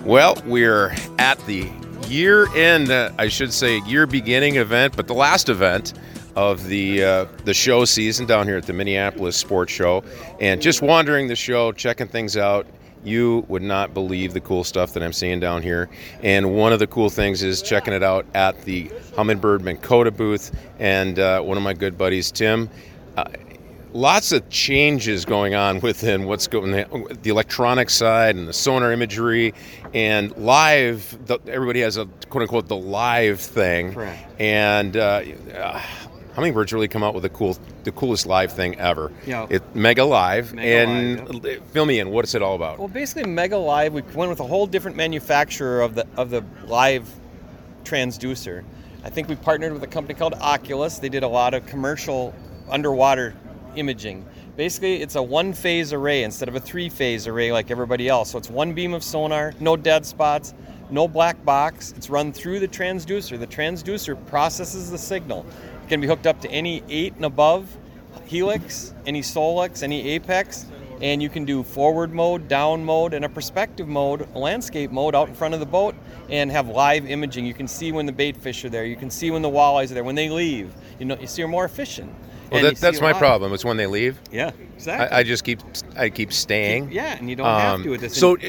Well, we're at the year-end, year beginning event, but the last event of the show season down here at the Minneapolis Sports Show. And just wandering the show, checking things out, you would not believe the cool stuff that I'm seeing down here. And one of the cool things is checking it out at the Humminbird Minn Kota booth. And one of my good buddies, Tim, lots of changes going on within what's going on, the electronic side and the sonar imagery and live. Everybody has a quote-unquote the live thing. Correct. And Hummingbird's really come out with the coolest live thing ever. Yeah. Mega Live. Live. Fill me in. What is it all about? Well, basically, Mega Live, we went with a whole different manufacturer of the live transducer. I think we partnered with a company called Oculus. They did a lot of commercial underwater imaging. Basically, it's a one-phase array instead of a three-phase array like everybody else. So it's one beam of sonar, no dead spots, no black box. It's run through the transducer. The transducer processes the signal. It can be hooked up to any 8 and above helix, any Solix, any Apex, and you can do forward mode, down mode, and a perspective mode, a landscape mode out in front of the boat, and have live imaging. You can see when the bait fish are there. You can see when the walleyes are there. When they leave, you see you're more efficient. Well, that's my problem. It's when they leave. Yeah, exactly. I keep staying. Yeah, and you don't have to.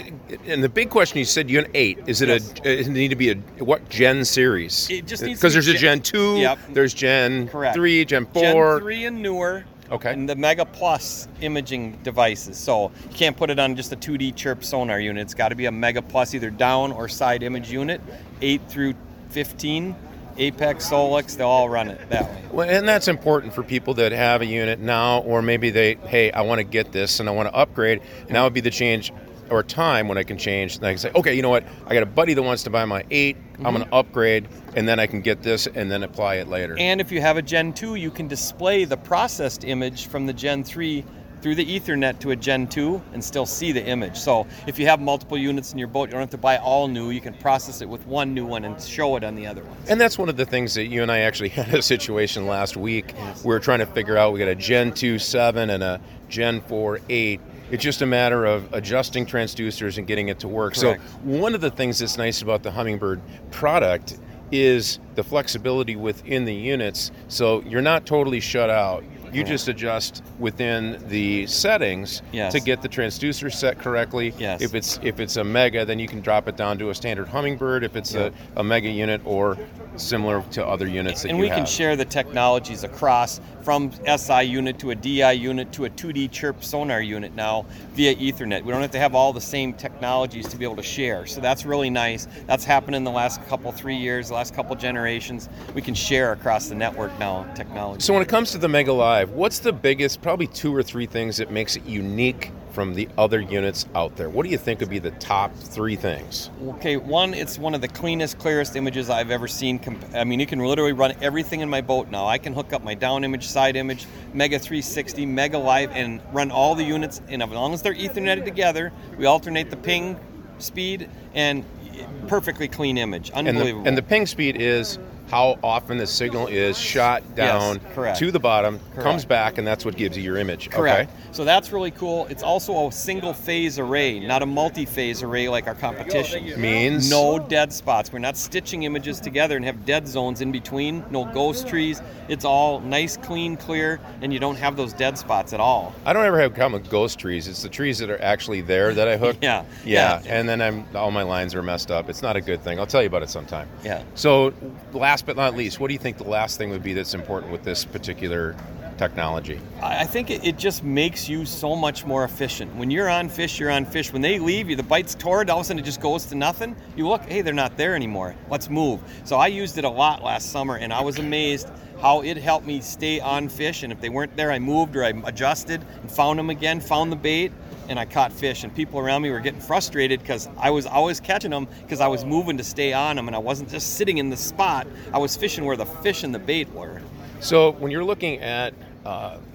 And the big question, you said Unit 8. Is it Yes. It need to be what Gen series? It just needs because to be there's a Gen 2. Yep. There's Gen Correct. 3, Gen 4. Gen 3 and newer. Okay. And the Mega Plus imaging devices. So you can't put it on just a 2D chirp sonar unit. It's got to be a Mega Plus, either down or side image unit. 8 through 15. Apex, Solix, they'll all run it that way. Well, and that's important for people that have a unit now, or maybe I want to get this and I want to upgrade. Now would be the change or time when I can change. And I can say, okay, you know what? I got a buddy that wants to buy my 8. I'm going to upgrade, and then I can get this and then apply it later. And if you have a Gen 2, you can display the processed image from the Gen 3 through the Ethernet to a Gen 2 and still see the image. So if you have multiple units in your boat, you don't have to buy all new. You can process it with one new one and show it on the other ones. And that's one of the things that you and I actually had a situation last week. Yes. We were trying to figure out, we got a Gen 2 7 and a Gen 4 8. It's just a matter of adjusting transducers and getting it to work. Correct. So one of the things that's nice about the Humminbird product is the flexibility within the units. So you're not totally shut out. You just adjust within the settings to get the transducer set correctly. Yes. If it's a Mega, then you can drop it down to a standard Humminbird. If it's a Mega unit or similar to other units that you have. And we can share the technologies across from SI unit to a DI unit to a 2D chirp sonar unit now via Ethernet. We don't have to have all the same technologies to be able to share. So that's really nice. That's happened in the last 3 years, the last couple generations. We can share across the network now technology. So when it comes to the Mega Live, what's the biggest, probably 2 or 3 things that makes it unique from the other units out there? What do you think would be the top 3 things? Okay, one, it's one of the cleanest, clearest images I've ever seen. I mean, you can literally run everything in my boat now. I can hook up my down image, side image, Mega 360, Mega Live, and run all the units. And as long as they're Etherneted together, we alternate the ping speed and perfectly clean image. Unbelievable. And the ping speed is how often the signal is shot down to the bottom, comes back, and that's what gives you your image. Correct. Okay. So that's really cool. It's also a single-phase array, not a multi-phase array like our competition. Means? No dead spots. We're not stitching images together and have dead zones in between, no ghost trees. It's all nice, clean, clear, and you don't have those dead spots at all. I don't ever have a problem with ghost trees. It's the trees that are actually there that I hook. Yeah. And then all my lines are messed up. It's not a good thing. I'll tell you about it sometime. Yeah. So last but not least, what do you think the last thing would be that's important with this particular technology? I think it just makes you so much more efficient. When you're on fish, you're on fish. When they leave you, the bite's torn, all of a sudden it just goes to nothing. You look, hey, they're not there anymore. Let's move. So I used it a lot last summer, and I was amazed how it helped me stay on fish. And if they weren't there, I moved or I adjusted and found them again, found the bait, and I caught fish. And people around me were getting frustrated because I was always catching them because I was moving to stay on them, and I wasn't just sitting in the spot. I was fishing where the fish and the bait were. So when you're looking at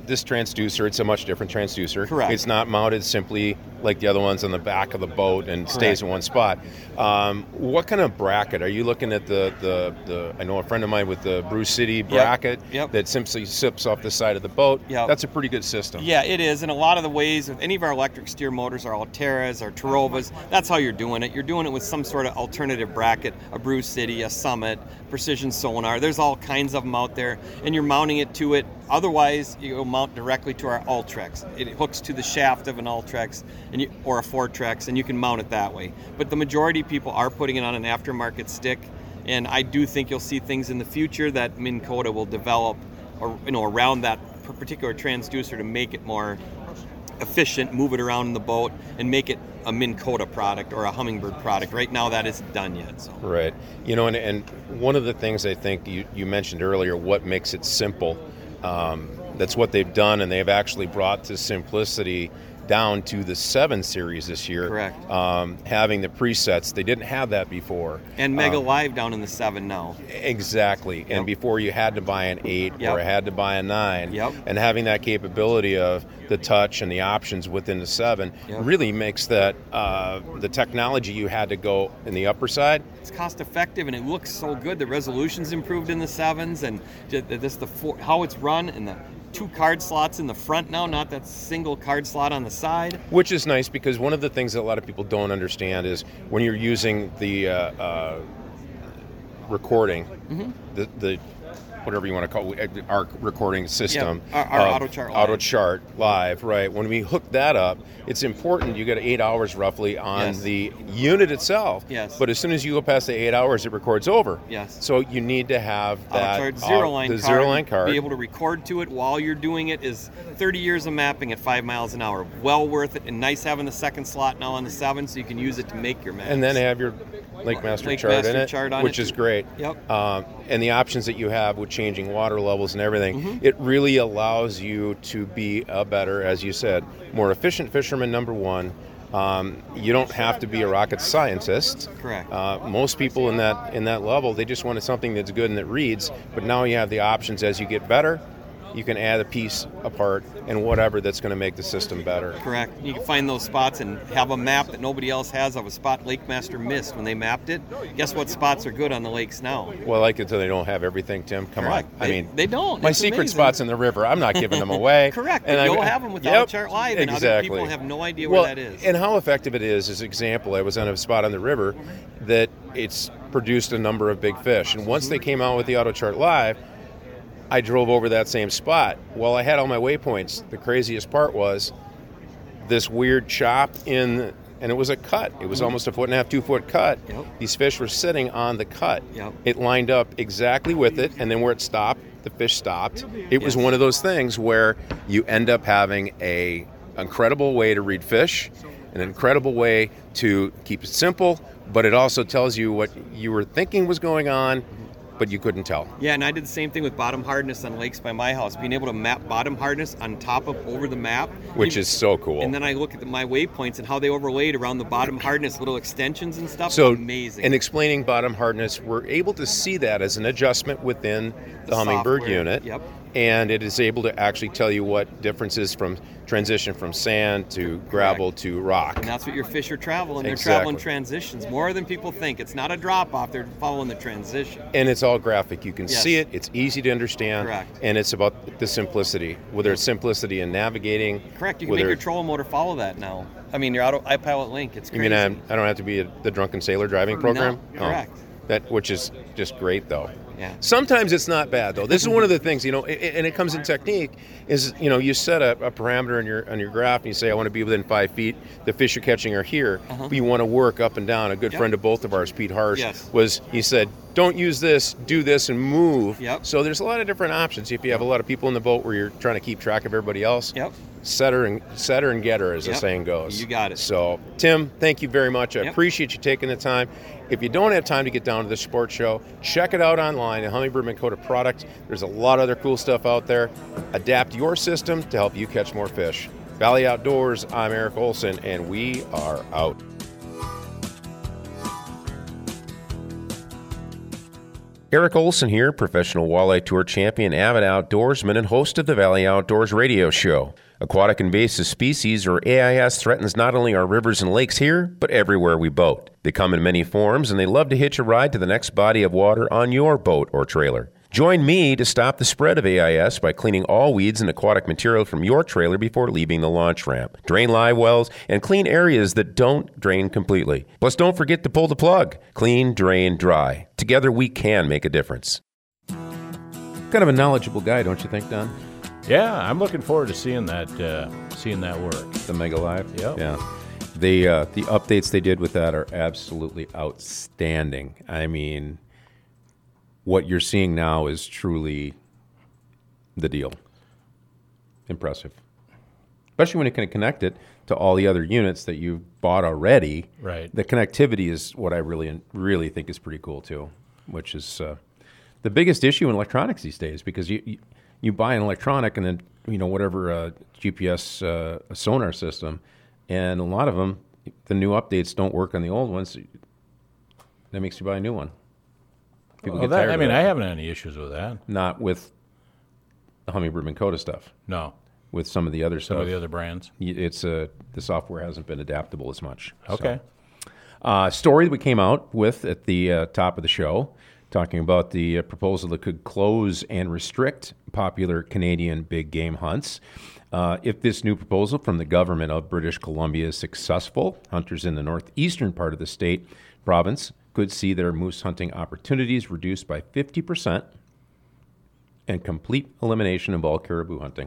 this transducer, it's a much different transducer. Correct. It's not mounted simply like the other ones on the back of the boat and stays in one spot. What kind of bracket? Are you looking at the I know a friend of mine with the Brew City bracket that simply sips off the side of the boat. Yep. That's a pretty good system. Yeah, it is. And a lot of the ways with any of our electric steer motors, our Alteras, our Tarovas, that's how you're doing it. You're doing it with some sort of alternative bracket, a Brew City, a Summit, Precision Sonar. There's all kinds of them out there, and you're mounting it to it. Otherwise, you'll mount directly to our Ultrex. It hooks to the shaft of an Ultrex or a Fortrex, and you can mount it that way. But the majority of people are putting it on an aftermarket stick, and I do think you'll see things in the future that Minn Kota will develop, or around that particular transducer to make it more efficient, move it around in the boat, and make it a Minn Kota product or a Humminbird product. Right now, that isn't done yet. So. Right. And one of the things I think you mentioned earlier, what makes it simple. That's what they've done, and they've actually brought the simplicity down to the 7 series this year. Correct. Having the presets, they didn't have that before. And Mega Live down in the 7 now. Exactly. Yep. And before you had to buy an 8 or had to buy a 9. Yep. And having that capability of the touch and the options within the 7 really makes that the technology you had to go in the upper side. It's cost effective and it looks so good. The resolution's improved in the 7s, and just how it's run, and the 2 card slots in the front now, not that single card slot on the side. Which is nice, because one of the things that a lot of people don't understand is when you're using the recording, the whatever you want to call it, our recording system. Our AutoChart Live, right. When we hook that up, it's important. You get 8 hours roughly on the unit itself. Yes. But as soon as you go past the 8 hours, it records over. Yes. So you need to have that AutoChart zero line card. Be able to record to it while you're doing it is 30 years of mapping at 5 miles an hour. Well worth it, and nice having the second slot now on the 7, so you can use it to make your maps. And then have your LakeMaster chart in it, which is great. Yep. And the options that you have with changing water levels and everything, it really allows you to be a better, as you said, more efficient fisherman, number one. You don't have to be a rocket scientist. Correct. Most people in that level, they just wanted something that's good and that reads, but now you have the options as you get better. You can add a piece, a part, and whatever that's going to make the system better. Correct. You can find those spots and have a map that nobody else has of a spot LakeMaster missed when they mapped it. Guess what spots are good on the lakes now? Well, I like it until they don't have everything, Tim. Come on. They don't. My It's secret amazing. spots in the river, I'm not giving them away. Correct. And you'll have them with AutoChart Live, and other people have no idea where that is. And how effective it is an example. I was on a spot on the river that it's produced a number of big fish. And once they came out with the AutoChart Live, I drove over that same spot. Well, I had all my waypoints. The craziest part was this weird chop and it was a cut. It was almost a 1.5 to 2 foot cut. Yep. These fish were sitting on the cut. Yep. It lined up exactly with it, and then where it stopped, the fish stopped. It was one of those things where you end up having an incredible way to read fish, an incredible way to keep it simple, but it also tells you what you were thinking was going on, but you couldn't tell. Yeah, and I did the same thing with bottom hardness on lakes by my house, being able to map bottom hardness on top of over the map. Which is so cool. And then I look at my waypoints and how they overlaid around the bottom hardness, little extensions and stuff. So amazing. In explaining bottom hardness, we're able to see that as an adjustment within the Humminbird software. unit. Yep. And it is able to actually tell you what differences from transition from sand to gravel to rock. And that's what your fish are traveling. They're Exactly. traveling transitions more than people think. It's not a drop off, they're following the transition. And it's all graphic. You can Yes. see it. It's easy to understand. Correct. And it's about the simplicity, whether it's simplicity in navigating. Correct. You can make your trolling motor follow that now. I mean, your iPilot Link. It's You crazy. mean I don't have to be the drunken sailor driving program? No, correct. Which is just great, though. Yeah. Sometimes it's not bad, though. This is one of the things, and it comes in technique, is, you set a parameter on your graph and you say, I want to be within 5 feet. The fish you're catching are here. But you want to work up and down. A good friend of both of ours, Pete Harsh, he said, don't use this, do this, and move. Yep. So there's a lot of different options. If you have a lot of people in the boat where you're trying to keep track of everybody else, setter and getter, as the saying goes. You got it. So, Tim, thank you very much. I appreciate you taking the time. If you don't have time to get down to the sports show, check it out online, the Humminbird Minn Kota product. There's a lot of other cool stuff out there. Adapt your system to help you catch more fish. Valley Outdoors, I'm Eric Olson, and we are out. Eric Olson here, professional walleye tour champion, avid outdoorsman, and host of the Valley Outdoors radio show. Aquatic invasive species, or AIS, threatens not only our rivers and lakes here, but everywhere we boat. They come in many forms, and they love to hitch a ride to the next body of water on your boat or trailer. Join me to stop the spread of AIS by cleaning all weeds and aquatic material from your trailer before leaving the launch ramp. Drain live wells and clean areas that don't drain completely. Plus, don't forget to pull the plug. Clean, drain, dry. Together, we can make a difference. Kind of a knowledgeable guy, don't you think, Don? Yeah, I'm looking forward to seeing that work. The Mega Live? Yep. Yeah. The updates they did with that are absolutely outstanding. I mean, what you're seeing now is truly the deal. Impressive. Especially when you can connect it to all the other units that you've bought already. Right. The connectivity is what I really think is pretty cool too, which is the biggest issue in electronics these days, because you buy an electronic and then, whatever GPS sonar system, and a lot of them, the new updates don't work on the old ones. That makes you buy a new one. People get tired of that. I haven't had any issues with that. Not with the Humminbird Minn Kota stuff. No. With some of the other stuff. Some of the other brands. It's the software hasn't been adaptable as much. Okay. So, story that we came out with at the top of the show, talking about the proposal that could close and restrict popular Canadian big game hunts. If this new proposal from the government of British Columbia is successful, hunters in the northeastern part of the province, could see their moose hunting opportunities reduced by 50% and complete elimination of all caribou hunting.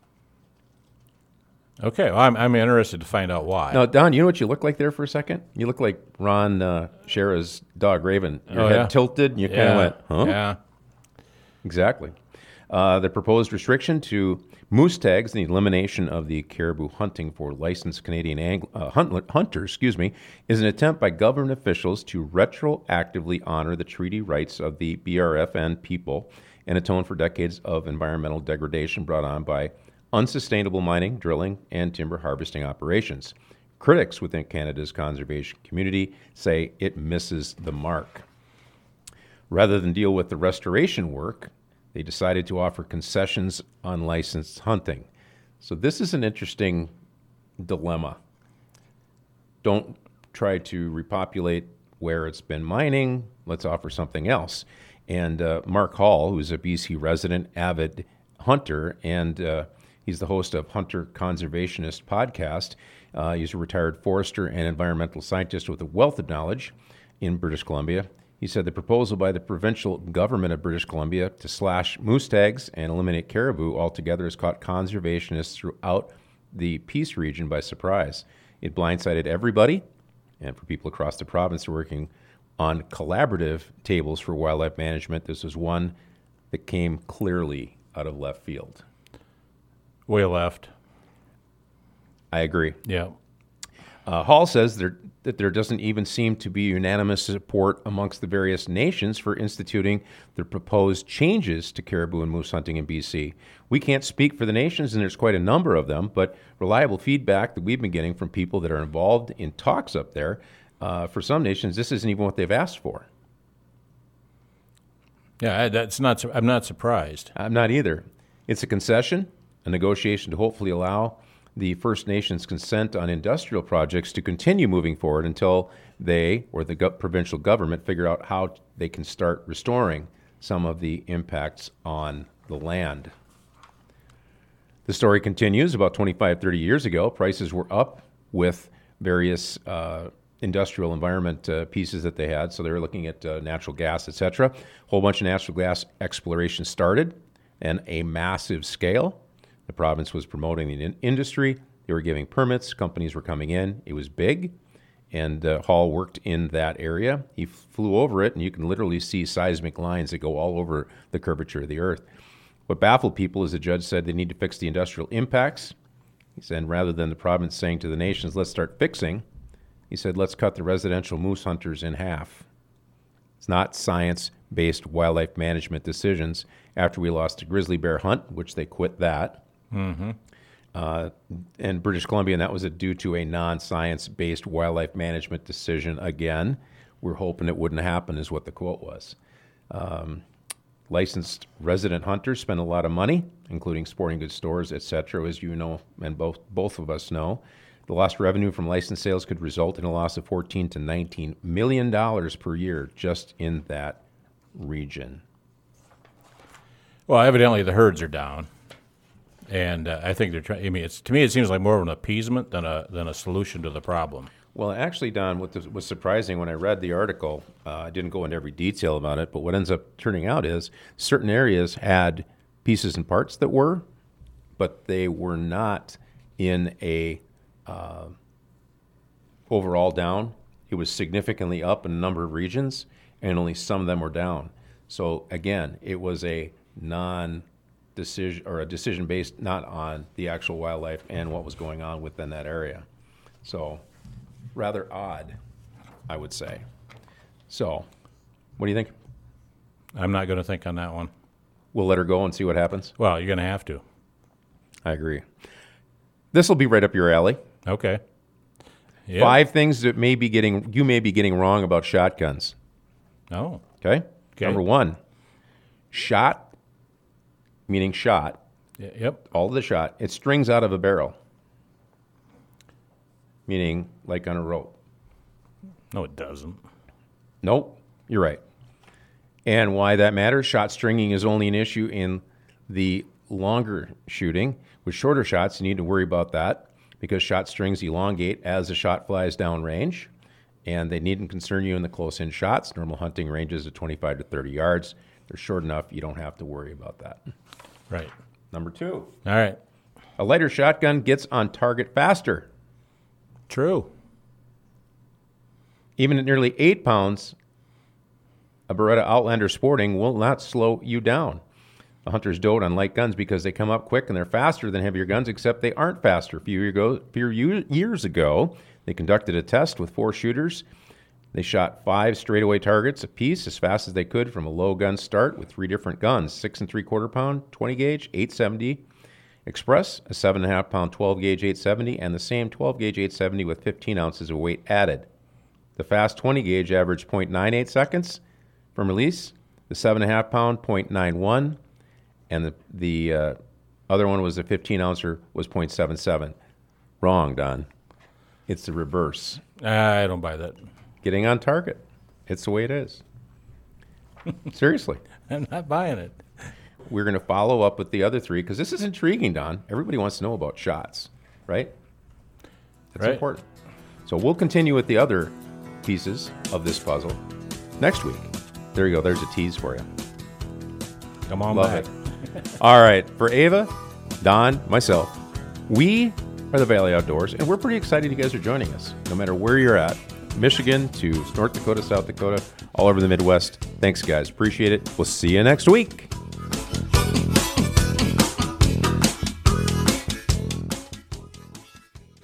Okay, well, I'm interested to find out why. Now, Don, you know what you look like there for a second? You look like Ron Shera's dog, Raven. Your head tilted, and you kind of went, huh? Yeah. Exactly. The proposed restriction to moose tags and the elimination of the caribou hunting for licensed Canadian hunters, is an attempt by government officials to retroactively honor the treaty rights of the BRFN people and atone for decades of environmental degradation brought on by unsustainable mining, drilling, and timber harvesting operations. Critics within Canada's conservation community say it misses the mark. Rather than deal with the restoration work, they decided to offer concessions on licensed hunting. So this is an interesting dilemma. Don't try to repopulate where it's been mining. Let's offer something else. And Mark Hall, who's a BC resident, avid hunter, and he's the host of Hunter Conservationist podcast. He's a retired forester and environmental scientist with a wealth of knowledge in British Columbia. He said the proposal by the provincial government of British Columbia to slash moose tags and eliminate caribou altogether has caught conservationists throughout the Peace region by surprise. It blindsided everybody, and for people across the province who are working on collaborative tables for wildlife management, this was one that came clearly out of left field. Way left. I agree. Yeah. Hall says that there doesn't even seem to be unanimous support amongst the various nations for instituting the proposed changes to caribou and moose hunting in BC. We can't speak for the nations, and there's quite a number of them, but reliable feedback that we've been getting from people that are involved in talks up there, for some nations, this isn't even what they've asked for. Yeah, I'm not surprised. I'm not either. It's a concession, a negotiation to hopefully allow the First Nations consent on industrial projects to continue moving forward until they or the provincial government figure out how they can start restoring some of the impacts on the land. The story continues. About 25, 30 years ago, prices were up with various industrial environment pieces that they had. So they were looking at natural gas, etc. A whole bunch of natural gas exploration started and a massive scale. The province was promoting the industry. They were giving permits. Companies were coming in. It was big. And Hall worked in that area. He flew over it, and you can literally see seismic lines that go all over the curvature of the earth. What baffled people is the judge said they need to fix the industrial impacts. He said rather than the province saying to the nations, let's start fixing, he said, let's cut the residential moose hunters in half. It's not science-based wildlife management decisions. After we lost a grizzly bear hunt, which they quit that, and British Columbia, and that was due to a non-science-based wildlife management decision again. We're hoping it wouldn't happen, is what the quote was. Licensed resident hunters spend a lot of money, including sporting goods stores, etc., as you know, and both of us know. The lost revenue from license sales could result in a loss of $14 to $19 million per year just in that region. Well, evidently the herds are down, and I think they're trying. I mean, to me, it seems like more of an appeasement than a solution to the problem. Well, actually, Don, what was surprising when I read the article, I didn't go into every detail about it, but what ends up turning out is certain areas had pieces and parts that were, but they were not in a overall down. It was significantly up in a number of regions, and only some of them were down. So again, it was a non-decision or a decision based not on the actual wildlife and what was going on within that area. So rather odd, I would say. So, what do you think? I'm not going to think on that one. We'll let her go and see what happens? Well, you're going to have to. I agree. This will be right up your alley. Okay. Yep. 5 things that you may be getting wrong about shotguns. Oh. Okay? Number 1, shot, meaning shot. Yep. All of the shot. It strings out of a barrel. Meaning like on a rope. No, it doesn't. Nope, you're right. And why that matters, shot stringing is only an issue in the longer shooting. With shorter shots, you need to worry about that because shot strings elongate as the shot flies downrange, and they needn't concern you in the close-in shots. Normal hunting ranges of 25 to 30 yards. They're short enough, you don't have to worry about that. Right. Number 2. All right. A lighter shotgun gets on target faster. True. Even at nearly 8 pounds, a Beretta Outlander Sporting will not slow you down. The hunters dote on light guns because they come up quick and they're faster than heavier guns, except they aren't faster. A few years ago, they conducted a test with 4 shooters. They shot 5 straightaway targets apiece as fast as they could from a low gun start with 3 different guns, 6 3/4 pound, 20 gauge, 870 Express, a 7.5 pound 12 gauge 870, and the same 12 gauge 870 with 15 ounces of weight added. The fast 20 gauge averaged 0.98 seconds from release, the 7.5 pound 0.91, and the other one was the 15 ouncer was 0.77. Wrong, Don. It's the reverse. I don't buy that. Getting on target. It's the way it is. Seriously. I'm not buying it. We're going to follow up with the other 3 because this is intriguing, Don. Everybody wants to know about shots, right? That's right. important. So we'll continue with the other pieces of this puzzle next week. There you go. There's a tease for you. Come on Love back. it. All right. For Ava, Don, myself, we are the Valley Outdoors, and we're pretty excited you guys are joining us, no matter where you're at. Michigan to North Dakota, South Dakota, all over the Midwest. Thanks, guys. Appreciate it. We'll see you next week.